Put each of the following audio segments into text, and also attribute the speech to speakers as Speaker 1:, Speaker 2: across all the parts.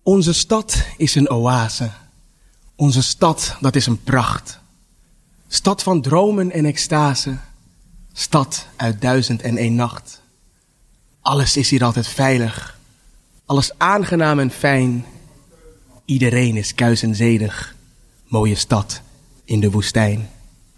Speaker 1: Onze stad is een oase. Onze stad, dat is een pracht. Stad van dromen en extase. Stad uit 1001 nacht. Alles is hier altijd veilig. Alles aangenaam en fijn. Iedereen is kuis en zedig. Mooie stad in de woestijn.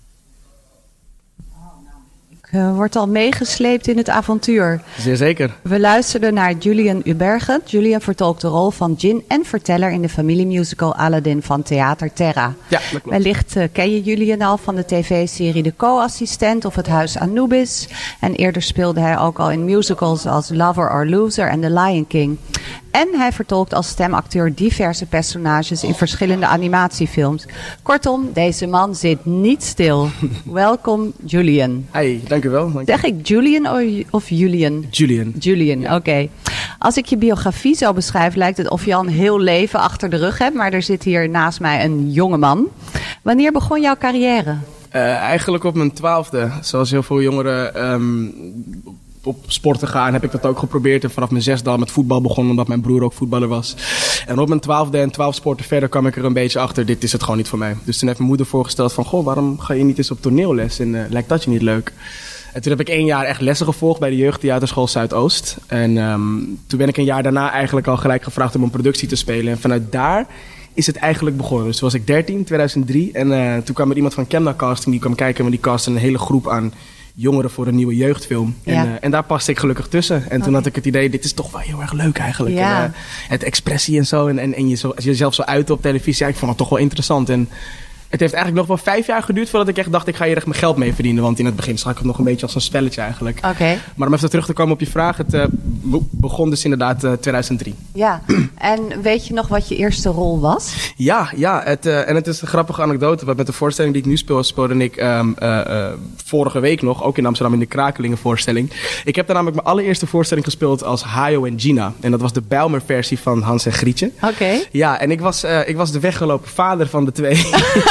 Speaker 2: Wordt al meegesleept in het avontuur.
Speaker 1: Zeer zeker.
Speaker 2: We luisterden naar Julian Ubergen. Julian vertolkt de rol van Djinn en verteller in de familiemusical Aladdin van Theater Terra.
Speaker 1: Ja, dat klopt.
Speaker 2: Wellicht ken je Julian al van de tv-serie De Co-assistent of Het Huis Anubis. En eerder speelde hij ook al in musicals als Lover or Loser en The Lion King. En hij vertolkt als stemacteur diverse personages in verschillende animatiefilms. Kortom, deze man zit niet stil. Welkom, Julian.
Speaker 1: Hey, dank u wel.
Speaker 2: Zeg ik Julian of Julian?
Speaker 1: Julian.
Speaker 2: Julian, ja. Oké. Als ik je biografie zo beschrijf, lijkt het of je al een heel leven achter de rug hebt. Maar er zit hier naast mij een jonge man. Wanneer begon jouw carrière?
Speaker 1: Eigenlijk op mijn 12e. Zoals heel veel jongeren op sporten gaan, heb ik dat ook geprobeerd. En vanaf mijn 6e al met voetbal begonnen, omdat mijn broer ook voetballer was. En op mijn 12e en 12 sporten verder kwam ik er een beetje achter, dit is het gewoon niet voor mij. Dus toen heeft mijn moeder voorgesteld van, goh, waarom ga je niet eens op toneelles? En lijkt dat je niet leuk? En toen heb ik 1 jaar echt lessen gevolgd bij de jeugdtheaterschool Zuidoost. En toen ben ik een jaar daarna eigenlijk al gelijk gevraagd om een productie te spelen. En vanuit daar is het eigenlijk begonnen. Dus toen was ik 13, 2003. En toen kwam er iemand van Kemna Casting, die kwam kijken. Maar die castte een hele groep aan jongeren voor een nieuwe jeugdfilm.
Speaker 2: Ja.
Speaker 1: En daar paste ik gelukkig tussen. En toen had ik het idee, dit is toch wel heel erg leuk eigenlijk.
Speaker 2: Ja.
Speaker 1: En, het expressie en zo. En jezelf zo uiten op televisie. Ja, ik vond het toch wel interessant. En het heeft eigenlijk nog wel 5 jaar geduurd voordat ik echt dacht, ik ga hier echt mijn geld mee verdienen. Want in het begin zag ik het nog een beetje als een spelletje eigenlijk.
Speaker 2: Oké.
Speaker 1: Maar om even terug te komen op je vraag. Het begon dus inderdaad 2003.
Speaker 2: Ja, en weet je nog wat je eerste rol was?
Speaker 1: Ja, en het is een grappige anekdote. Want met de voorstelling die ik nu speel, speelde ik vorige week nog, ook in Amsterdam in de Krakelingen voorstelling. Ik heb daar namelijk mijn allereerste voorstelling gespeeld als Hayo en Gina. En dat was de Bijlmer versie van Hans en Grietje.
Speaker 2: Oké.
Speaker 1: Ja, en ik was de weggelopen vader van de twee.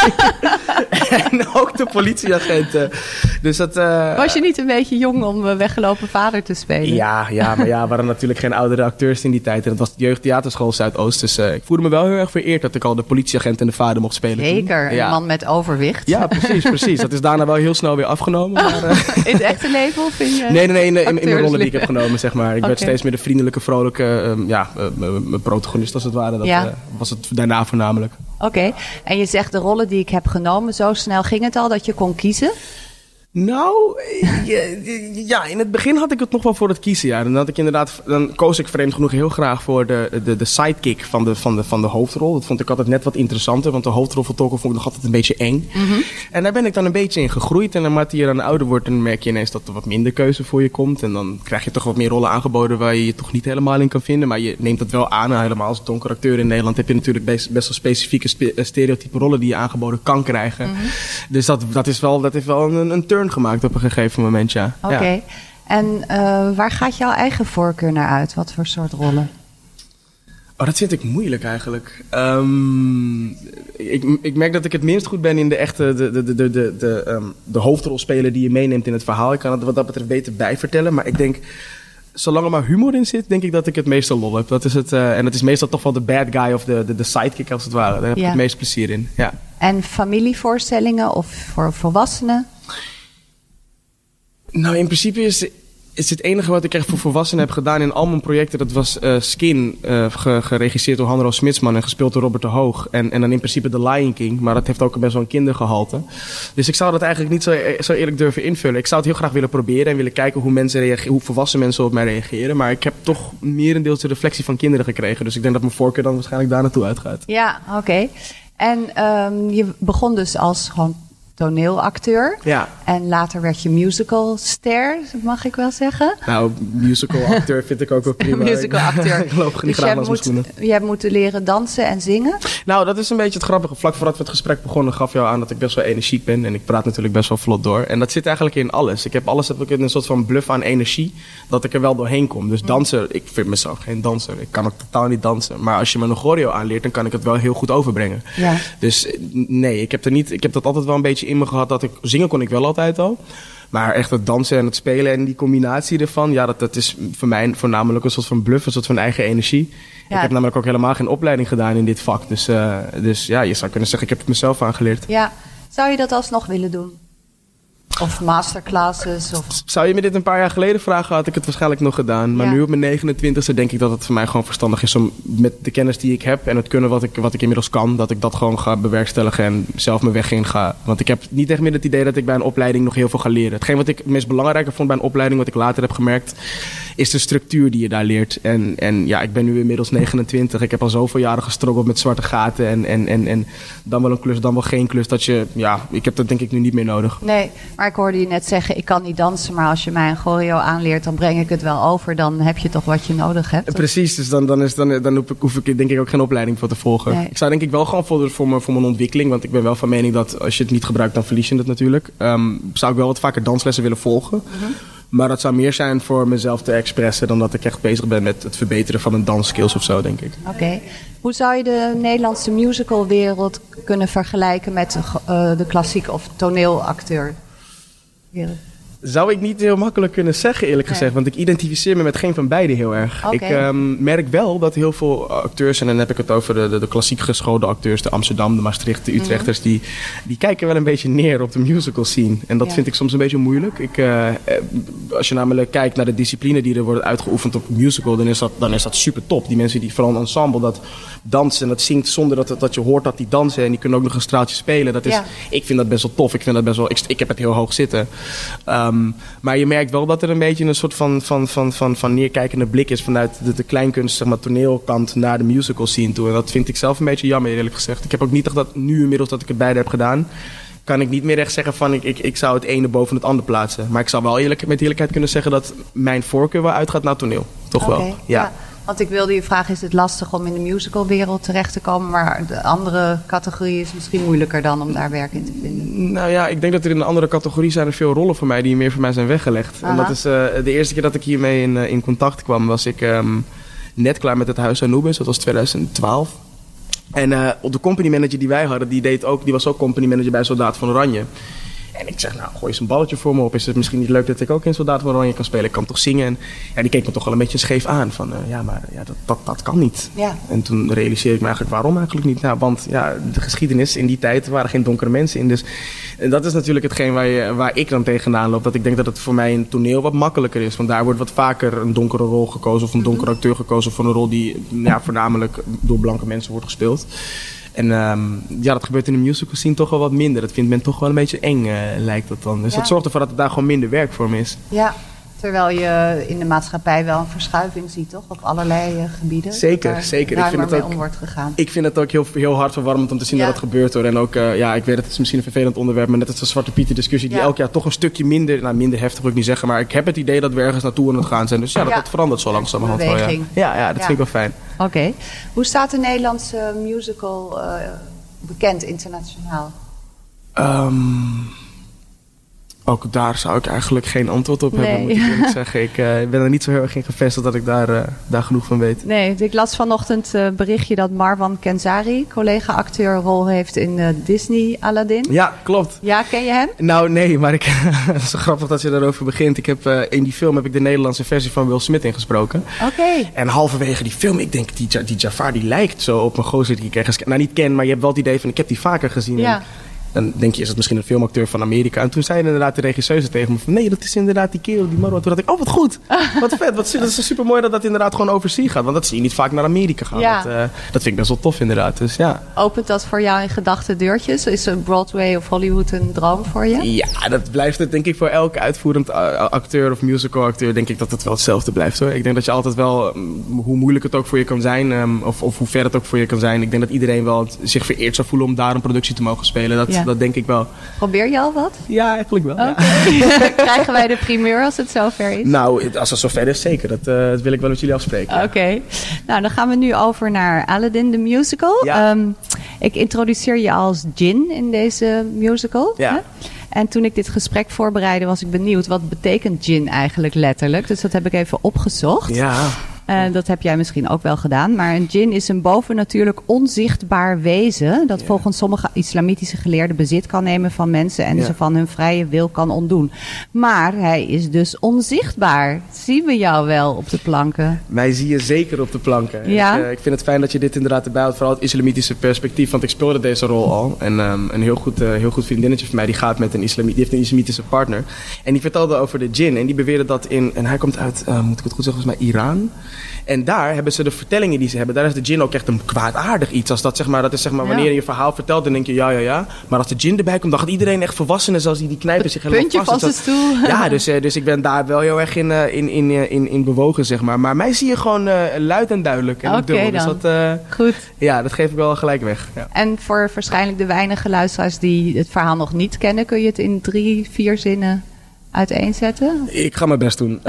Speaker 1: En ook de politieagenten. Dus dat,
Speaker 2: was je niet een beetje jong om weggelopen vader te spelen?
Speaker 1: Ja, maar ja, waren natuurlijk geen oudere acteurs in die tijd. En het was de jeugdtheaterschool Zuidoost. Dus ik voelde me wel heel erg vereerd dat ik al de politieagent en de vader mocht spelen.
Speaker 2: Zeker,
Speaker 1: toen. Ja.
Speaker 2: Een man met overwicht.
Speaker 1: Ja, precies. Dat is daarna wel heel snel weer afgenomen. Maar,
Speaker 2: in het echte leven of vind je?
Speaker 1: Nee, in mijn rollen die ik heb genomen, zeg maar. Ik werd steeds meer de vriendelijke, vrolijke protagonist als het ware. Dat was het daarna voornamelijk.
Speaker 2: Oké. En je zegt de rollen die ik heb genomen, zo snel ging het al dat je kon kiezen?
Speaker 1: Nou, ja, in het begin had ik het nog wel voor het kiezen. Ja. Dan koos ik vreemd genoeg heel graag voor de sidekick van de hoofdrol. Dat vond ik altijd net wat interessanter, want de hoofdrol van Tolkien vond ik nog altijd een beetje eng. Mm-hmm. En daar ben ik dan een beetje in gegroeid. En naarmate je dan ouder wordt, dan merk je ineens dat er wat minder keuze voor je komt. En dan krijg je toch wat meer rollen aangeboden waar je je toch niet helemaal in kan vinden. Maar je neemt het wel aan. En helemaal als donker acteur in Nederland heb je natuurlijk best wel specifieke stereotype rollen die je aangeboden kan krijgen. Mm-hmm. Dus dat heeft wel een turn gemaakt op een gegeven moment, ja.
Speaker 2: Oké.
Speaker 1: Ja.
Speaker 2: En waar gaat jouw eigen voorkeur naar uit? Wat voor soort rollen?
Speaker 1: Oh, dat vind ik moeilijk eigenlijk. Ik merk dat ik het minst goed ben in de echte de hoofdrolspeler die je meeneemt in het verhaal. Ik kan het wat dat betreft beter bijvertellen, maar ik denk, zolang er maar humor in zit, denk ik dat ik het meeste lol heb. Dat is het, en het is meestal toch wel de bad guy of de sidekick als het ware. Daar heb ik het meest plezier in, ja.
Speaker 2: En familievoorstellingen of voor volwassenen?
Speaker 1: Nou, in principe is het enige wat ik echt voor volwassenen heb gedaan in al mijn projecten, dat was Skin, geregisseerd door Hanro Smitsman en gespeeld door Robert de Hoog. En dan in principe The Lion King, maar dat heeft ook best wel een kindergehalte. Dus ik zou dat eigenlijk niet zo eerlijk durven invullen. Ik zou het heel graag willen proberen en willen kijken hoe volwassen mensen op mij reageren. Maar ik heb toch merendeels de reflectie van kinderen gekregen. Dus ik denk dat mijn voorkeur dan waarschijnlijk daar naartoe uitgaat.
Speaker 2: Ja, oké. En je begon dus als gewoon toneelacteur.
Speaker 1: Ja.
Speaker 2: En later werd je musicalster, mag ik wel zeggen.
Speaker 1: Nou, musicalacteur vind ik ook wel prima.
Speaker 2: Musicalacteur.
Speaker 1: Ik loop niet graag langs mijn schoenen.
Speaker 2: Je hebt moeten leren dansen en zingen?
Speaker 1: Nou, dat is een beetje het grappige. Vlak voordat we het gesprek begonnen gaf jou aan dat ik best wel energiek ben. En ik praat natuurlijk best wel vlot door. En dat zit eigenlijk in alles. Ik heb een soort van bluff aan energie, dat ik er wel doorheen kom. Dus dansen, ik vind mezelf geen danser. Ik kan ook totaal niet dansen. Maar als je me een choreo aanleert, dan kan ik het wel heel goed overbrengen. Ja. Dus nee, ik heb dat altijd wel een beetje in me gehad. Zingen kon ik wel altijd al. Maar echt het dansen en het spelen en die combinatie ervan, ja, dat is voor mij voornamelijk een soort van bluff, een soort van eigen energie. Ja. Ik heb namelijk ook helemaal geen opleiding gedaan in dit vak. Dus ja, je zou kunnen zeggen, ik heb het mezelf aangeleerd.
Speaker 2: Ja, zou je dat alsnog willen doen? Of masterclasses? Of...
Speaker 1: Zou je me dit een paar jaar geleden vragen, had ik het waarschijnlijk nog gedaan. Maar nu op mijn 29e denk ik dat het voor mij gewoon verstandig is om met de kennis die ik heb en het kunnen wat ik inmiddels kan, dat ik dat gewoon ga bewerkstelligen en zelf mijn weg in ga. Want ik heb niet echt meer het idee dat ik bij een opleiding nog heel veel ga leren. Hetgeen wat ik het meest belangrijker vond bij een opleiding, wat ik later heb gemerkt, is de structuur die je daar leert. En ja, ik ben nu inmiddels 29. Ik heb al zoveel jaren gestruggeld met zwarte gaten en dan wel een klus, dan wel geen klus. Ik heb dat denk ik nu niet meer nodig.
Speaker 2: Nee, maar ik hoorde je net zeggen, ik kan niet dansen, maar als je mij een choreo aanleert, dan breng ik het wel over. Dan heb je toch wat je nodig hebt.
Speaker 1: Precies, dus dan hoef ik denk ik ook geen opleiding voor te volgen. Nee. Ik zou denk ik wel gewoon voor mijn ontwikkeling, want ik ben wel van mening dat als je het niet gebruikt, dan verlies je het natuurlijk. Zou ik wel wat vaker danslessen willen volgen. Mm-hmm. Maar dat zou meer zijn voor mezelf te expressen dan dat ik echt bezig ben met het verbeteren van mijn dansskills of zo, denk ik.
Speaker 2: Oké. Hoe zou je de Nederlandse musicalwereld kunnen vergelijken met de klassiek of toneelacteur?
Speaker 1: Zou ik niet heel makkelijk kunnen zeggen, eerlijk gezegd. Want ik identificeer me met geen van beide heel erg.
Speaker 2: Okay.
Speaker 1: Ik merk wel dat heel veel acteurs, en dan heb ik het over de klassiek geschoolde acteurs, de Amsterdam, de Maastricht, de Utrechters, die kijken wel een beetje neer op de musical scene. En dat vind ik soms een beetje moeilijk. Als je namelijk kijkt naar de discipline die er wordt uitgeoefend op musical, dan is dat super top. Die mensen die vooral een ensemble dat dansen en dat zingt zonder dat je hoort dat die dansen en die kunnen ook nog een straaltje spelen. Ik vind dat best wel tof. Ik heb het heel hoog zitten. Maar je merkt wel dat er een beetje een soort van neerkijkende blik is vanuit de kleinkunst, zeg maar, toneelkant naar de musical scene toe. En dat vind ik zelf een beetje jammer, eerlijk gezegd. Ik heb ook niet echt dat nu inmiddels dat ik het beide heb gedaan, kan ik niet meer echt zeggen van ik zou het ene boven het andere plaatsen. Maar ik zou wel met eerlijkheid kunnen zeggen dat mijn voorkeur wel uitgaat naar toneel. Toch wel, ja.
Speaker 2: Want ik wilde je vragen, is het lastig om in de musicalwereld terecht te komen? Maar de andere categorie is misschien moeilijker dan om daar werk in te vinden.
Speaker 1: Nou ja, ik denk dat er in de andere categorie zijn er veel rollen voor mij die meer voor mij zijn weggelegd. Aha. En dat is de eerste keer dat ik hiermee in contact kwam, was ik net klaar met het Huis Anubis. Dat was 2012. En de company manager die wij hadden, die was ook company manager bij Soldaat van Oranje. En ik zeg, nou, gooi eens een balletje voor me op. Is het misschien niet leuk dat ik ook in Soldaat van Oranje kan spelen? Ik kan toch zingen? En ja, die keek me toch wel een beetje scheef aan. Van, dat kan niet. Ja. En toen realiseerde ik me eigenlijk, waarom eigenlijk niet? Nou, want ja, de geschiedenis in die tijd waren geen donkere mensen in. Dus en dat is natuurlijk hetgeen waar ik dan tegenaan loop. Dat ik denk dat het voor mij in toneel wat makkelijker is. Want daar wordt wat vaker een donkere rol gekozen. Of een donkere acteur gekozen voor een rol die voornamelijk door blanke mensen wordt gespeeld. En dat gebeurt in de musical scene toch wel wat minder. Dat vindt men toch wel een beetje eng, lijkt dat dan. Dus dat zorgt ervoor dat het daar gewoon minder werk voor me is. Ja,
Speaker 2: terwijl je in de maatschappij wel een verschuiving ziet, toch? Op allerlei gebieden.
Speaker 1: Zeker. Ik vind het ook heel, heel hartverwarmend om te zien dat het gebeurt, hoor. En ook, ik weet het is misschien een vervelend onderwerp, maar net als de Zwarte Pieten discussie die elk jaar toch een stukje minder heftig wil ik niet zeggen, maar ik heb het idee dat we ergens naartoe aan het gaan zijn. Dus dat verandert zo langzamerhand wel. Ja, dat vind ik wel fijn.
Speaker 2: Oké. Hoe staat de Nederlandse musical bekend internationaal?
Speaker 1: Ook daar zou ik eigenlijk geen antwoord op hebben, moet ik eerlijk zeggen. Ik ben er niet zo heel erg in gevestigd dat ik daar genoeg van weet.
Speaker 2: Nee, ik las vanochtend berichtje dat Marwan Kenzari, collega-acteur, rol heeft in Disney Aladdin.
Speaker 1: Ja, klopt.
Speaker 2: Ja, ken je hem?
Speaker 1: Nou, nee, maar het is zo grappig dat je daarover begint. In die film heb ik de Nederlandse versie van Will Smith ingesproken.
Speaker 2: Oké.
Speaker 1: En halverwege die film, ik denk, die Jafar die lijkt zo op een gozer die ik ergens niet ken, maar je hebt wel het idee van, ik heb die vaker gezien.
Speaker 2: Ja.
Speaker 1: Dan denk je, is het misschien een filmacteur van Amerika? En toen zei inderdaad de regisseuse tegen me van, nee, dat is inderdaad die kerel, die Marwan. Toen dacht ik, oh, wat goed. Wat vet. Dat is super mooi dat inderdaad gewoon overzee gaat. Want dat zie je niet vaak naar Amerika gaan. Ja. Dat vind ik best wel tof inderdaad. Dus ja.
Speaker 2: Opent dat voor jou in gedachten deurtjes? Is Broadway of Hollywood een droom voor je?
Speaker 1: Ja, dat blijft het denk ik voor elke uitvoerend acteur of musicalacteur, denk ik dat het wel hetzelfde blijft, hoor. Ik denk dat je altijd wel, hoe moeilijk het ook voor je kan zijn, of hoe ver het ook voor je kan zijn, ik denk dat iedereen wel zich vereerd zou voelen om daar een productie te mogen spelen. Dat denk ik wel.
Speaker 2: Probeer je al wat?
Speaker 1: Ja, eigenlijk wel. Okay.
Speaker 2: Ja. Krijgen wij de primeur als het zover is?
Speaker 1: Nou, als het zover is, zeker. Dat wil ik wel met jullie afspreken.
Speaker 2: Oké. Nou, dan gaan we nu over naar Aladdin, the musical. Ja. Ik introduceer je als Djinn in deze musical. Ja. Hè? En toen ik dit gesprek voorbereidde, was ik benieuwd, wat betekent Djinn eigenlijk letterlijk? Dus dat heb ik even opgezocht.
Speaker 1: Ja.
Speaker 2: Dat heb jij misschien ook wel gedaan. Maar een djinn is een bovennatuurlijk onzichtbaar wezen dat volgens sommige islamitische geleerden bezit kan nemen van mensen en ze van hun vrije wil kan ontdoen. Maar hij is dus onzichtbaar. Zien we jou wel op de planken?
Speaker 1: Mij zie je zeker op de planken.
Speaker 2: Ja?
Speaker 1: Ik vind het fijn dat je dit inderdaad erbij houdt, vooral het islamitische perspectief, want ik speelde deze rol al. En een heel goed vriendinnetje van mij, die gaat met die heeft een islamitische partner. En die vertelde over de djinn en die beweerde dat en hij komt uit, moet ik het goed zeggen, volgens mij Iran. En daar hebben ze de vertellingen die ze hebben. Daar is de djinn ook echt een kwaadaardig iets. Als dat, dat is wanneer je een verhaal vertelt, dan denk je ja. Maar als de djinn erbij komt, dan gaat iedereen echt volwassenen, zoals die knijpen zich helemaal vast.
Speaker 2: Puntje van zijn stoel.
Speaker 1: Ja, dus ik ben daar wel heel erg in bewogen, zeg maar. Maar mij zie je gewoon luid en duidelijk. En
Speaker 2: Oké, dan.
Speaker 1: Dus
Speaker 2: goed.
Speaker 1: Ja, dat geef ik wel gelijk weg. Ja.
Speaker 2: En voor waarschijnlijk de weinige luisteraars die het verhaal nog niet kennen, kun je het in 3-4 zinnen uiteenzetten?
Speaker 1: Ik ga mijn best doen.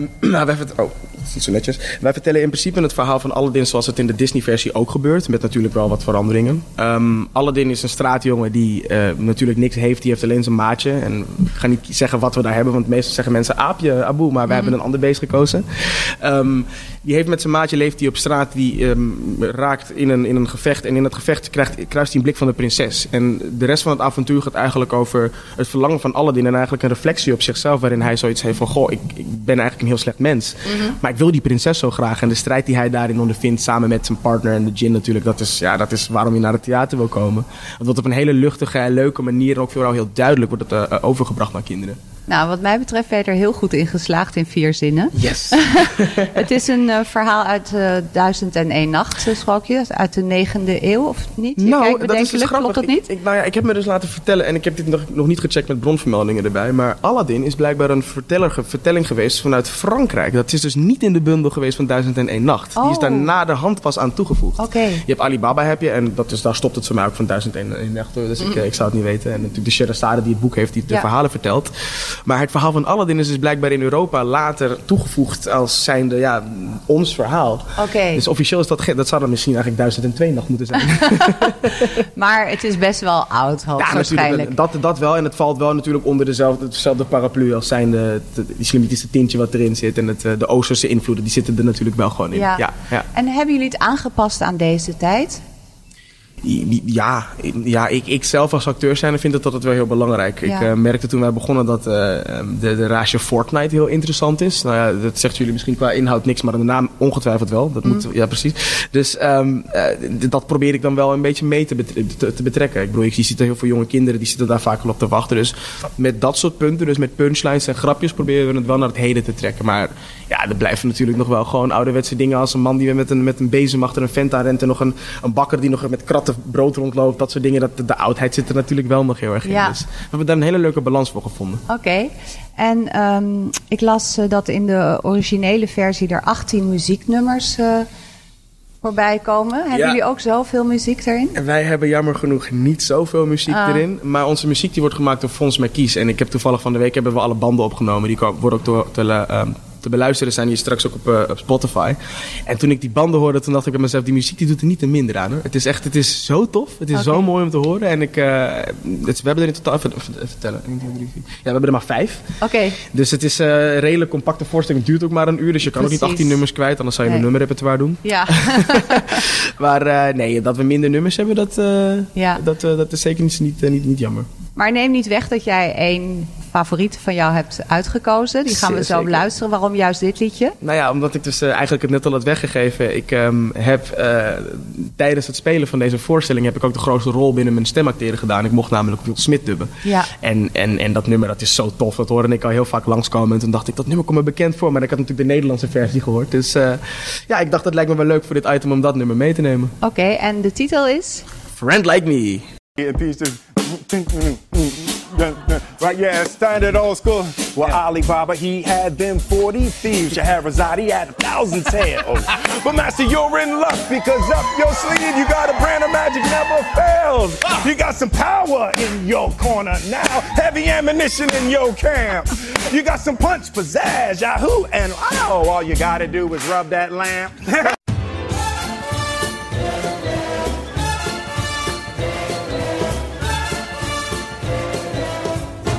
Speaker 1: Dat is niet zo netjes. Wij vertellen in principe het verhaal van Aladdin zoals het in de Disney-versie ook gebeurt. Met natuurlijk wel wat veranderingen. Aladdin is een straatjongen die natuurlijk niks heeft. Die heeft alleen zijn maatje. En ik ga niet zeggen wat we daar hebben. Want meestal zeggen mensen aapje, Abu. Maar wij hebben een ander beest gekozen. Die heeft met zijn maatje, leeft hij op straat. Die raakt in een gevecht. En in dat gevecht kruist hij een blik van de prinses. En de rest van het avontuur gaat eigenlijk over het verlangen van Aladdin. En eigenlijk een reflectie op zichzelf. Waarin hij zoiets heeft van, goh, ik ben eigenlijk een heel slecht mens. Maar ik wil die prinses zo graag. En de strijd die hij daarin ondervindt samen met zijn partner en de djinn natuurlijk. Dat is waarom je naar het theater wil komen. Het wordt op een hele luchtige en leuke manier. En ook vooral heel duidelijk wordt het overgebracht naar kinderen.
Speaker 2: Nou, wat mij betreft ben je er heel goed in geslaagd in 4 zinnen.
Speaker 1: Yes.
Speaker 2: Het is een verhaal uit 1001 Nacht, sprookje. Uit de 9e eeuw, of niet?
Speaker 1: Nou, dat is dus
Speaker 2: klopt dat niet?
Speaker 1: Ik heb me dus laten vertellen, en ik heb dit nog niet gecheckt met bronvermeldingen erbij. Maar Aladdin is blijkbaar een vertelling geweest vanuit Frankrijk. Dat is dus niet in de bundel geweest van 1001 Nacht. Die is daar naderhand pas aan toegevoegd.
Speaker 2: Oké.
Speaker 1: Je hebt Alibaba, en daar stopt het voor mij ook van 1001 Nacht. Dus ik zou het niet weten. En natuurlijk de Sherazade die het boek heeft, die de verhalen vertelt. Maar het verhaal van Aladdin is dus blijkbaar in Europa later toegevoegd als zijnde ons verhaal.
Speaker 2: Oké. Dus
Speaker 1: officieel is dat zou dan misschien eigenlijk 1002 Nacht moeten zijn.
Speaker 2: Maar het is best wel oud, hoogstwaarschijnlijk.
Speaker 1: Dat wel. En het valt wel natuurlijk onder dezelfde paraplu als zijnde het islamitische tintje wat erin zit. En de Oosterse invloeden, die zitten er natuurlijk wel gewoon in. Ja.
Speaker 2: En hebben jullie het aangepast aan deze tijd?
Speaker 1: Ja, ik zelf als acteur zijn vind het altijd wel heel belangrijk. Ja. Ik merkte toen wij begonnen dat de rage Fortnite heel interessant is. Nou ja, dat zegt jullie misschien qua inhoud niks, maar de naam ongetwijfeld wel. Dat moet, ja, precies. Dus dat probeer ik dan wel een beetje mee te betrekken. Ik bedoel, je ziet er heel veel jonge kinderen, die zitten daar vaak al op te wachten. Dus met dat soort punten, dus met punchlines en grapjes, proberen we het wel naar het heden te trekken. Maar ja, er blijven natuurlijk nog wel gewoon ouderwetse dingen als een man die met een bezem achter een vent aan rent en nog een bakker die nog met kratten brood rondloopt. Dat soort dingen. De oudheid zit er natuurlijk wel nog heel erg in. Dus we hebben daar een hele leuke balans voor gevonden.
Speaker 2: Oké. En ik las dat in de originele versie er 18 muzieknummers voorbij komen. Hebben jullie ook zoveel muziek erin?
Speaker 1: En wij hebben jammer genoeg niet zoveel muziek erin. Maar onze muziek die wordt gemaakt door Fons Merkies. En ik heb toevallig van de week hebben we alle banden opgenomen. Die worden ook te beluisteren zijn hier straks ook op Spotify. En toen ik die banden hoorde, toen dacht ik bij mezelf, die muziek die doet er niet te minder aan. Hoor. Het is zo tof. Het is zo mooi om te horen. En we hebben er in totaal, even vertellen. Ja, we hebben er maar 5.
Speaker 2: Oké.
Speaker 1: Dus het is een redelijk compacte voorstelling. Het duurt ook maar een uur, dus je kan ook niet 18 nummers kwijt. Anders zou je een nummerrepertoire doen.
Speaker 2: Ja.
Speaker 1: Maar nee, dat we minder nummers hebben, dat is zeker niet jammer.
Speaker 2: Maar neem niet weg dat jij 1 favoriet van jou hebt uitgekozen. Die gaan we zo beluisteren. Waarom juist dit liedje? Nou ja, omdat ik dus eigenlijk het net al had weggegeven. Ik heb tijdens het spelen van deze voorstelling heb ik ook de grootste rol binnen mijn stemacteren gedaan. Ik mocht namelijk Will Smith dubben. Ja. En dat nummer, dat is zo tof. Dat hoorde ik al heel vaak langskomen. En toen dacht ik, dat nummer komt me bekend voor. Maar ik had natuurlijk de Nederlandse versie gehoord. Dus ik dacht, het lijkt me wel leuk voor dit item om dat nummer mee te nemen. Oké, en de titel is? Friend Like Me. Right, yeah, standard old school. Well, Alibaba, he had them 40 thieves. Scheherazade, he had 1,000 tails. But master, you're in luck because up your sleeve you got a brand of magic never fails. You got some power in your corner now. Heavy ammunition in your camp. You got some punch, pizzazz, yahoo, and wow. All you gotta do is rub that lamp.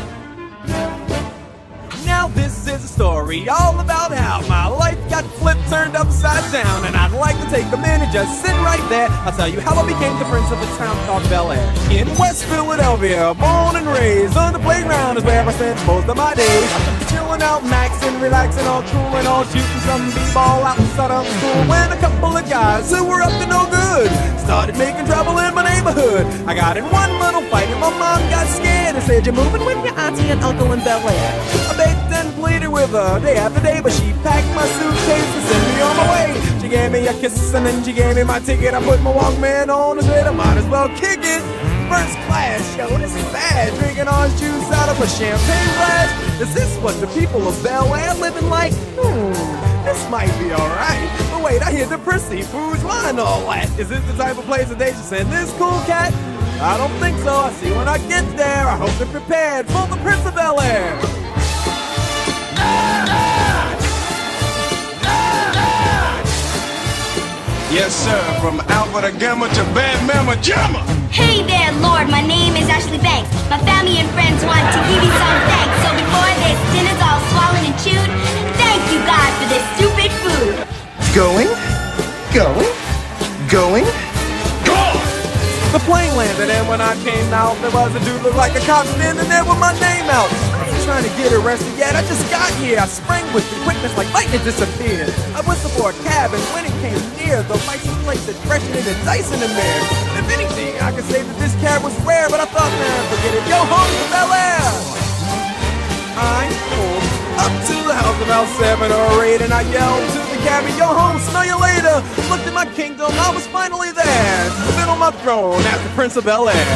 Speaker 2: This is a story all about how my life got flipped
Speaker 3: turned upside down. And I'd like to take a minute, just sit right there. I'll tell you how I became the prince of a town called Bel Air. In West Philadelphia, born and raised, on the playground is where I spent most of my days. Chilling out, maxing, relaxing, all cool and all shooting some b-ball outside of school. When a couple of guys who were up to no good started making trouble in my neighborhood. I got in one little fight and my mom got scared and said, "You're moving with your auntie and uncle in Bel Air." I begged and pleaded with her day after day, but she packed my suitcase and sent me on my way. She gave me a kiss and then she gave me my ticket. I put my Walkman on and said I might as well kick it. First class show, this is bad. Drinking orange juice out of a champagne glass. Is this what the people of Bel Air living like? This might be alright. But wait, I hear the prissy foods wine all that. Is this the type of place that they should send this cool cat? I don't think so. I see when I get there. I hope they're prepared for the Prince of Bel Air.
Speaker 4: Yes, sir. From Alpha to Gamma to Bad Mama Jamma.
Speaker 5: Hey there, Lord. My name is Ashley Banks. My family and friends want to give you some thanks. So before this dinner's all swallowed and chewed, thank you, God, for this stupid food.
Speaker 6: Going, going, going.
Speaker 3: The plane landed and when I came out, there was a dude looked like a cop standing there with my name out. I ain't trying to get arrested yet, I just got here. I sprang with the quickness like lightning disappeared. I whistled for a cab and when it came near, the license plate said freshening the dice in the mirror. If anything, I could say that this cab was rare, but I thought, man, forget it. Yo, home to Bel Air! I pulled up to the house about 7 or 8 and I yelled to the cabbie, "Yo, home, smell you later." Looked at my kingdom, I was finally there. Sit on my throne as the Prince of Bel Air.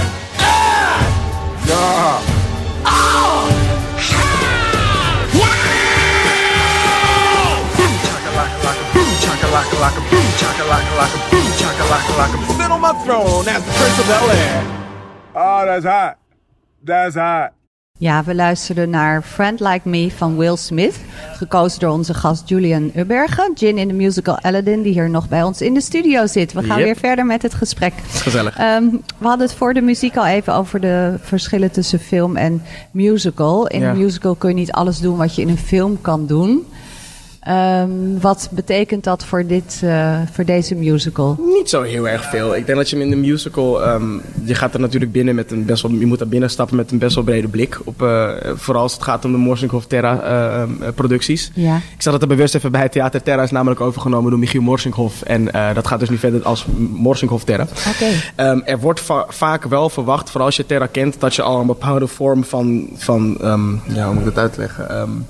Speaker 3: Sit on my throne as the Prince of Bel Air.
Speaker 4: Oh, that's hot. That's hot.
Speaker 2: Ja, we luisterden naar Friend Like Me van Will Smith. Gekozen door onze gast Julian Ubergen. Gin in de musical Aladdin, die hier nog bij ons in de studio zit. We gaan weer verder met het gesprek.
Speaker 1: Gezellig.
Speaker 2: We hadden het voor de muziek al even over de verschillen tussen film en musical. In een musical kun je niet alles doen wat je in een film kan doen. Wat betekent dat voor deze musical?
Speaker 1: Niet zo heel erg veel. Ik denk dat je in de musical, je gaat er natuurlijk binnen met een je moet daar binnen stappen met een best wel brede blik. Vooral als het gaat om de Morsinghoff Terra producties.
Speaker 2: Ja.
Speaker 1: Ik zat het er bewust even bij. Theater Terra is namelijk overgenomen door Michiel Morsinghoff. En dat gaat dus nu verder als Morsinghoff Terra.
Speaker 2: Okay.
Speaker 1: Er wordt vaak wel verwacht, vooral als je Terra kent, dat je al een bepaalde vorm van hoe moet ik dat uitleggen?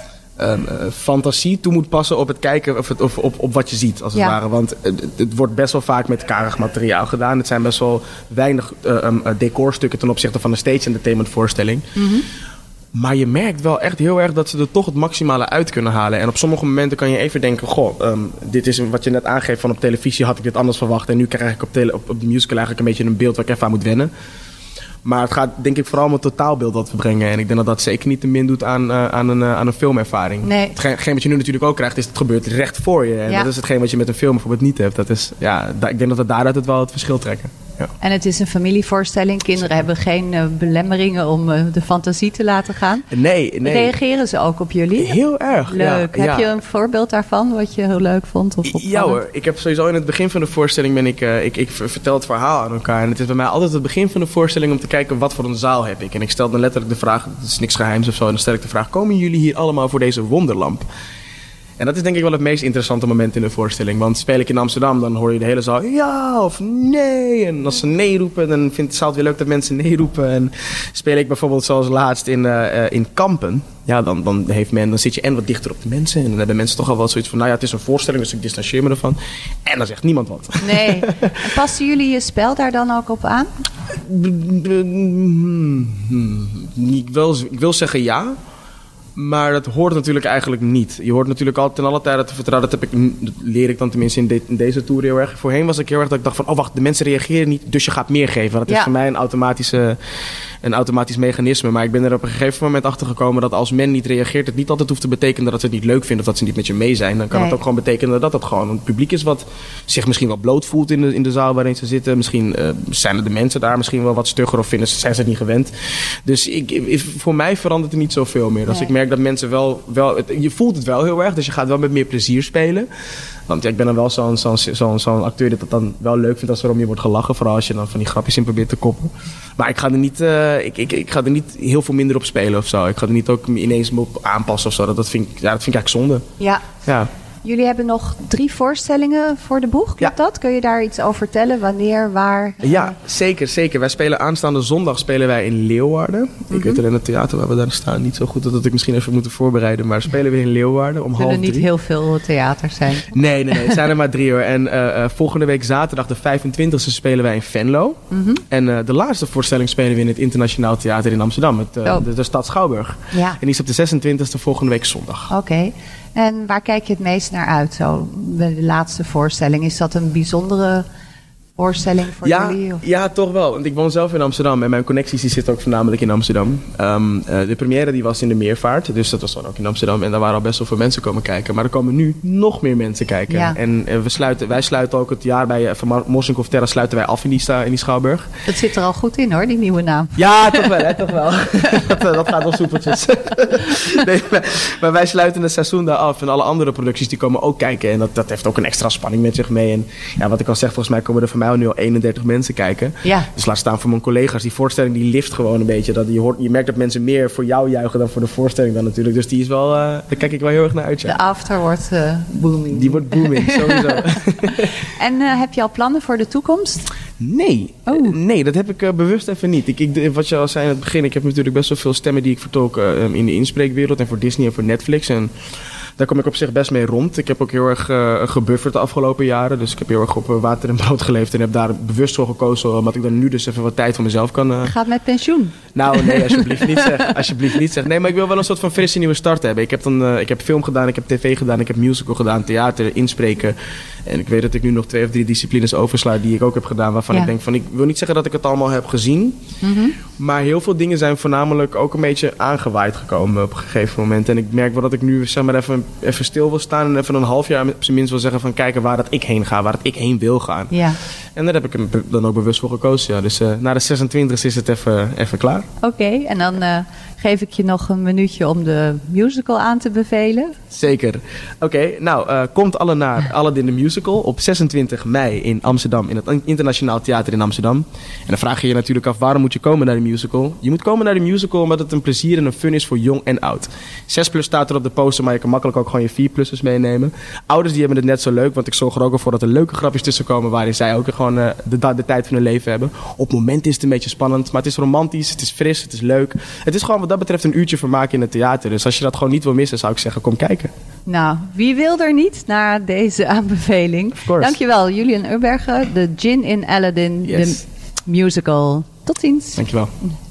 Speaker 1: Fantasie toe moet passen op het kijken of op wat je ziet, als het ware. Want het wordt best wel vaak met karig materiaal gedaan. Het zijn best wel weinig decorstukken ten opzichte van een stage entertainment voorstelling. Mm-hmm. Maar je merkt wel echt heel erg dat ze er toch het maximale uit kunnen halen. En op sommige momenten kan je even denken, dit is wat je net aangeeft van op televisie had ik dit anders verwacht. En nu krijg ik op de musical eigenlijk een beetje een beeld waar ik even aan moet wennen. Maar het gaat denk ik vooral om het totaalbeeld dat we brengen. En ik denk dat dat zeker niet te min doet aan een filmervaring.
Speaker 2: Nee.
Speaker 1: Hetgeen wat je nu natuurlijk ook krijgt, is het gebeurt recht voor je. En dat is hetgeen wat je met een film bijvoorbeeld niet hebt. Dat is, ik denk dat we daaruit het wel het verschil trekken. Ja.
Speaker 2: En het is een familievoorstelling. Kinderen hebben geen belemmeringen om de fantasie te laten gaan.
Speaker 1: Nee.
Speaker 2: Reageren ze ook op jullie?
Speaker 1: Heel erg.
Speaker 2: Leuk. Heb je een voorbeeld daarvan wat je heel leuk vond? Of
Speaker 1: ja hoor. Ik heb sowieso in het begin van de voorstelling ik vertel het verhaal aan elkaar. En het is bij mij altijd het begin van de voorstelling om te kijken wat voor een zaal heb ik. En ik stel dan letterlijk de vraag, het is niks geheims of zo. En dan stel ik de vraag, komen jullie hier allemaal voor deze wonderlamp? En dat is denk ik wel het meest interessante moment in de voorstelling. Want speel ik in Amsterdam, dan hoor je de hele zaal ja of nee. En als ze nee roepen, dan vindt de zaal het weer leuk dat mensen nee roepen. En speel ik bijvoorbeeld zoals laatst in Kampen. Ja, dan zit je wat dichter op de mensen. En dan hebben mensen toch al wel zoiets van, het is een voorstelling, dus ik distancieer me ervan. En dan zegt niemand wat.
Speaker 2: Nee. En passen jullie je spel daar dan ook op aan?
Speaker 1: Ik wil zeggen ja. Maar dat hoort natuurlijk eigenlijk niet. Je hoort natuurlijk altijd in alle tijden te vertrouwen. Dat leer ik dan tenminste in deze tour heel erg. Voorheen was ik heel erg dat ik dacht van, wacht, de mensen reageren niet, dus je gaat meer geven. Dat is voor mij een een automatisch mechanisme. Maar ik ben er op een gegeven moment achter gekomen dat als men niet reageert, het niet altijd hoeft te betekenen dat ze het niet leuk vinden of dat ze niet met je mee zijn. Dan kan het ook gewoon betekenen dat het gewoon een publiek is wat zich misschien wel bloot voelt in de zaal waarin ze zitten. Misschien zijn er de mensen daar misschien wel wat stugger of zijn ze het niet gewend. Dus voor mij verandert er niet zoveel meer. Als ik merk dat mensen wel je voelt het wel heel erg, dus je gaat wel met meer plezier spelen. Want ja, ik ben dan wel zo'n acteur dat dan wel leuk vindt als er om je wordt gelachen. Vooral als je dan van die grapjes in probeert te koppen. Maar ik ga er niet, ik ga er niet heel veel minder op spelen of zo. Ik ga er niet ook ineens op aanpassen of zo. Dat vind ik eigenlijk zonde.
Speaker 2: Ja. Jullie hebben nog 3 voorstellingen voor de boeg, klopt dat? Kun je daar iets over vertellen? Wanneer, waar?
Speaker 1: Ja, zeker. Wij spelen aanstaande zondag in Leeuwarden. Ik weet alleen het theater waar we daar staan niet zo goed dat ik misschien even moet voorbereiden. Maar spelen we in Leeuwarden om 2:30.
Speaker 2: Zullen niet heel veel theaters zijn?
Speaker 1: Nee. Het zijn er maar 3 hoor. En volgende week zaterdag de 25e spelen wij in Venlo. En de laatste voorstelling spelen we in het Internationaal Theater in Amsterdam. De stad Schouwburg. Ja. En die is op de 26e volgende week zondag.
Speaker 2: Oké. En waar kijk je het meest naar uit? Zo, bij de laatste voorstelling. Is dat een bijzondere voorstelling voor jullie? Of?
Speaker 1: Ja, toch wel. Want ik woon zelf in Amsterdam en mijn connecties die zitten ook voornamelijk in Amsterdam. De première die was in de Meervaart, dus dat was dan ook in Amsterdam. En daar waren al best wel veel mensen komen kijken. Maar er komen nu nog meer mensen kijken. Ja. En wij sluiten ook het jaar bij Van Mossenkov Terra sluiten wij af in die Schouwburg.
Speaker 2: Dat zit er al goed in hoor, die nieuwe naam.
Speaker 1: Ja, toch wel. Hè, toch wel. dat gaat nog soepeltjes. Nee, maar wij sluiten het seizoen daar af. En alle andere producties die komen ook kijken. En dat heeft ook een extra spanning met zich mee. En ja, wat ik al zeg, volgens mij komen er van mij nu al 31 mensen kijken. Ja. Dus laat staan voor mijn collega's. Die voorstelling die lift gewoon een beetje. Je merkt dat mensen meer voor jou juichen dan voor de voorstelling dan natuurlijk. Dus die is wel, daar kijk ik wel heel erg naar uit. Ja.
Speaker 2: De after wordt booming.
Speaker 1: Die wordt booming, sowieso.
Speaker 2: En heb je al plannen voor de toekomst?
Speaker 1: Nee. Nee, dat heb ik bewust even niet. Wat je al zei in het begin, ik heb natuurlijk best wel veel stemmen die ik vertolk in de inspreekwereld en voor Disney en voor Netflix. En daar kom ik op zich best mee rond. Ik heb ook heel erg gebufferd de afgelopen jaren. Dus ik heb heel erg op water en brood geleefd. En heb daar bewust voor gekozen. Omdat ik dan nu dus even wat tijd voor mezelf kan...
Speaker 2: Gaat met pensioen?
Speaker 1: Nou, nee, alsjeblieft niet zeg. Nee, maar ik wil wel een soort van frisse nieuwe start hebben. Ik heb film gedaan, ik heb tv gedaan, ik heb musical gedaan, theater, inspreken. En ik weet dat ik nu nog 2 of 3 disciplines oversla die ik ook heb gedaan. Waarvan ik denk van, ik wil niet zeggen dat ik het allemaal heb gezien. Maar heel veel dingen zijn voornamelijk ook een beetje aangewaaid gekomen op een gegeven moment. En ik merk wel dat ik nu zeg maar even stil wil staan en even een half jaar op zijn minst wil zeggen van kijken waar dat ik heen ga, waar dat ik heen wil gaan. Ja. En daar heb ik dan ook bewust voor gekozen. Ja. Dus na de 26 is het even klaar.
Speaker 2: Oké, en dan geef ik je nog een minuutje om de musical aan te bevelen.
Speaker 1: Zeker. Oké, komt alle naar Aladdin the Musical op 26 mei in Amsterdam, in het Internationaal Theater in Amsterdam. En dan vraag je je natuurlijk af, waarom moet je komen naar de musical? Je moet komen naar de musical omdat het een plezier en een fun is voor jong en oud. 6+ staat er op de poster, maar je kan makkelijk ook gewoon je 4+'ers meenemen. Ouders die hebben het net zo leuk, want ik zorg er ook voor dat er leuke grapjes tussen komen waarin zij ook gewoon de tijd van hun leven hebben. Op het moment is het een beetje spannend, maar het is romantisch, het is fris, het is leuk. Het is gewoon wat dat betreft een uurtje vermaak in het theater. Dus als je dat gewoon niet wil missen, zou ik zeggen, kom kijken.
Speaker 2: Nou, wie wil er niet naar deze aanbeveling? Dankjewel, Julian Ubergen, de Djinn in Aladdin, de musical. Tot ziens.
Speaker 1: Dankjewel.